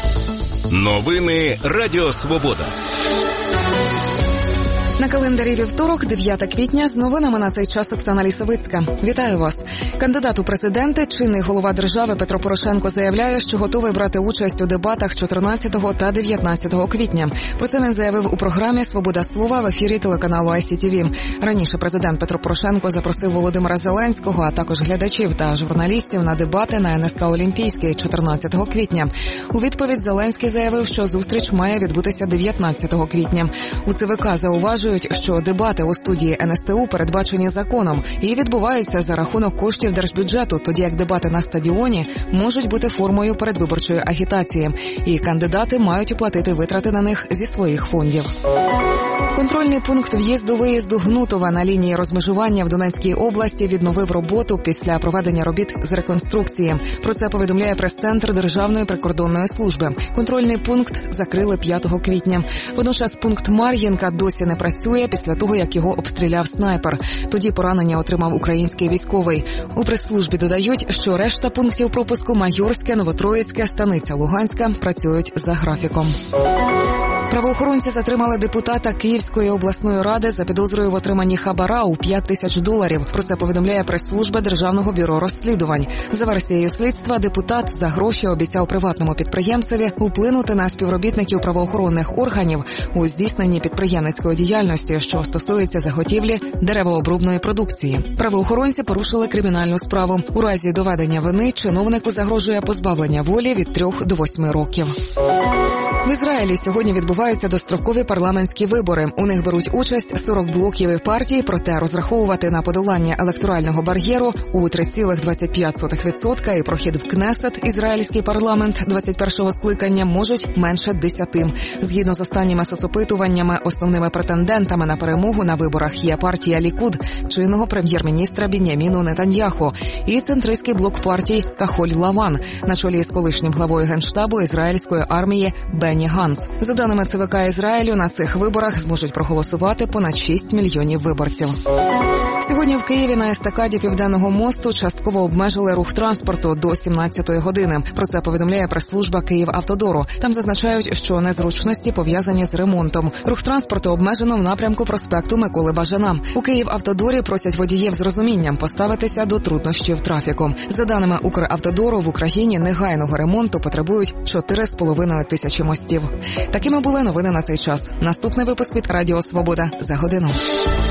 Новини Радіо Свобода. На календарі вівторок, 9 квітня, з новинами на цей час Оксана Лісовицька. Вітаю вас. Кандидат у президенти, чинний голова держави Петро Порошенко заявляє, що готовий брати участь у дебатах 14 та 19 квітня. Про це він заявив у програмі «Свобода слова» в ефірі телеканалу ICTV. Раніше президент Петро Порошенко запросив Володимира Зеленського, а також глядачів та журналістів на дебати на НСК Олімпійський 14 квітня. У відповідь Зеленський заявив, що зустріч має відбутися 19 квітня. У ЦВК зауважують, що дебати у студії НСТУ передбачені законом і відбуваються за рахунок коштів держбюджету, тоді як дебати на стадіоні можуть бути формою передвиборчої агітації. І кандидати мають оплатити витрати на них зі своїх фондів. Контрольний пункт в'їзду-виїзду Гнутова на лінії розмежування в Донецькій області відновив роботу після проведення робіт з реконструкції. Про це повідомляє прес-центр Державної прикордонної служби. Контрольний пункт закрили 5 квітня. Водночас пункт Мар'їнка досі не працює після того, як його обстріляв снайпер. Тоді поранення отримав український військовий. У прес-службі додають, що решта пунктів пропуску Майорське, Новотроїцьке, Станиця Луганська працюють за графіком. Правоохоронці затримали депутата Київської обласної ради за підозрою в отриманні хабара у $5000. Про це повідомляє прес-служба Державного бюро розслідувань. За версією слідства, депутат за гроші обіцяв приватному підприємцеві вплинути на співробітників правоохоронних органів у здійсненні підприємницької діяльності, що стосується заготівлі деревообробної продукції. Правоохоронці порушили кримінальну справу. У разі доведення вини чиновнику загрожує позбавлення волі від 3 до 8 років. В Ізраїлі сьогодні відбуваються дострокові парламентські вибори. У них беруть участь 40 блоків і партій, проте розраховувати на подолання електорального бар'єру у 3,25% і прохід в Кнесет, ізраїльський парламент 21-го скликання, можуть менше 10. Згідно з останніми соцопитуваннями, основними претендентами на перемогу на виборах є партія Лікуд, чинного прем'єр-міністра Бін'яміну Нетаньяху, і центристський блок партій Кахоль-Лаван, на чолі з колишнім главою Генштабу ізраїльської армії Бені Ганц. За даними ЦВК Ізраїлю, на цих виборах зможуть проголосувати понад 6 мільйонів виборців. Сьогодні в Києві на естакаді Південного мосту частково обмежили рух транспорту до 17-ї години. Про це повідомляє прес-служба «Київавтодору». Там зазначають, що незручності пов'язані з ремонтом. Рух транспорту обмежено в напрямку проспекту Миколи Бажана. У «Київавтодорі» просять водіїв з розумінням поставитися до труднощів трафіку. За даними «Укравтодору», в Україні негайного ремонту потребують 4,5 тисячі мостів. Такими були новини на цей час. Наступний випуск від Радіо Свобода за годину.